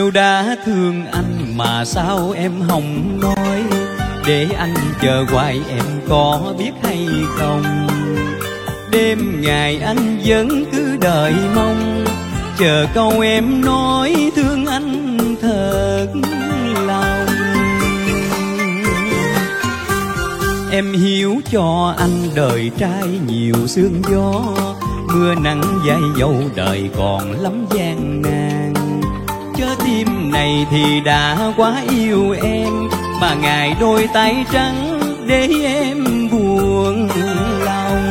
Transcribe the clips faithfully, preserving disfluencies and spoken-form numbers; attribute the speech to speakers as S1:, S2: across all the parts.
S1: Nếu đã thương anh mà sao em không nói, để anh chờ hoài em có biết hay không. Đêm ngày anh vẫn cứ đợi mong, chờ câu em nói thương anh thật lòng. Em hiểu cho anh đời trai nhiều sương gió, mưa nắng dãi dâu đời còn lắm gian nan. Chớ tim này thì đã quá yêu em, mà ngài đôi tay trắng để em buồn lòng.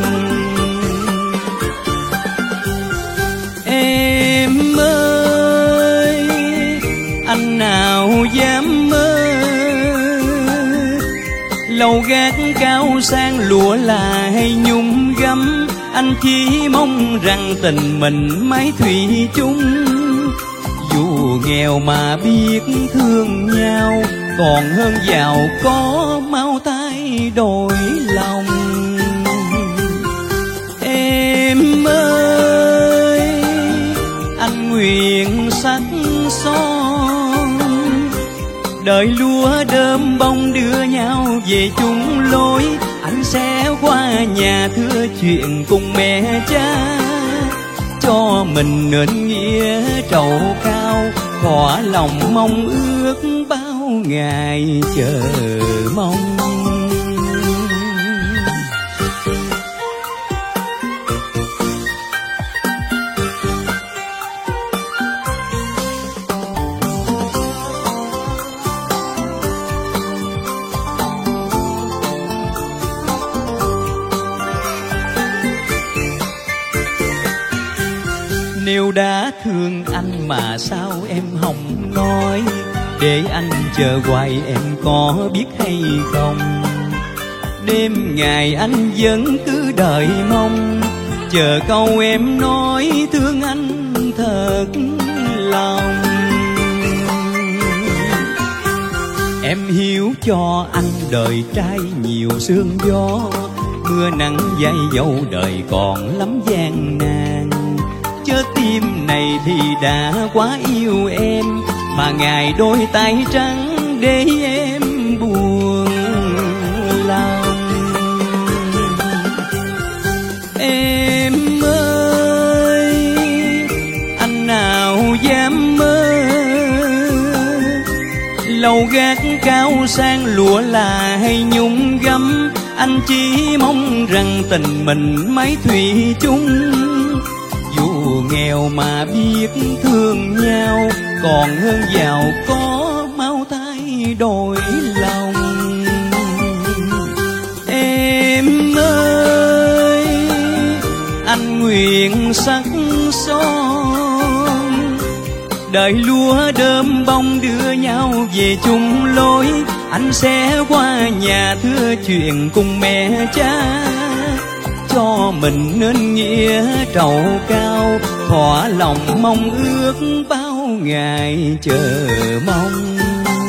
S1: Em ơi, anh nào dám mơ, lầu gác cao sang lụa là hay nhung gấm. Anh chỉ mong rằng tình mình mãi thủy chung, dù nghèo mà biết thương nhau, còn hơn giàu có mau tay đổi lòng. Em ơi, anh nguyện sắc son, đợi lúa đơm bông đưa nhau về chung lối. Anh sẽ qua nhà thưa chuyện cùng mẹ cha, cho mình nên nghĩa trầu cao, thỏa lòng mong ước bao ngày chờ mong. Nếu đã thương anh mà sao em không nói, để anh chờ hoài em có biết hay không. Đêm ngày anh vẫn cứ đợi mong, chờ câu em nói thương anh thật lòng. Em hiểu cho anh đời trai nhiều sương gió, mưa nắng dãi dâu đời còn lắm gian nan. Chớ tim này thì đã quá yêu em, mà ngài đôi tay trắng để em buồn lòng. Em ơi, anh nào dám mơ, lầu gác cao sang lụa là hay nhung gấm. Anh chỉ mong rằng tình mình mãi thủy chung, dù nghèo mà biết thương nhau, còn hơn giàu có mau tay đổi lòng. Em ơi, anh nguyện sắc son, đợi lúa đơm bông đưa nhau về chung lối. Anh sẽ qua nhà thưa chuyện cùng mẹ cha, cho mình nên nghĩa trầu cao, thỏa lòng mong ước bao ngày chờ mong.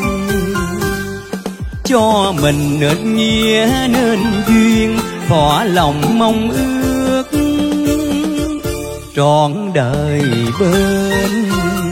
S1: Cho mình nên nghĩa nên duyên, thỏa lòng mong ước trọn đời bên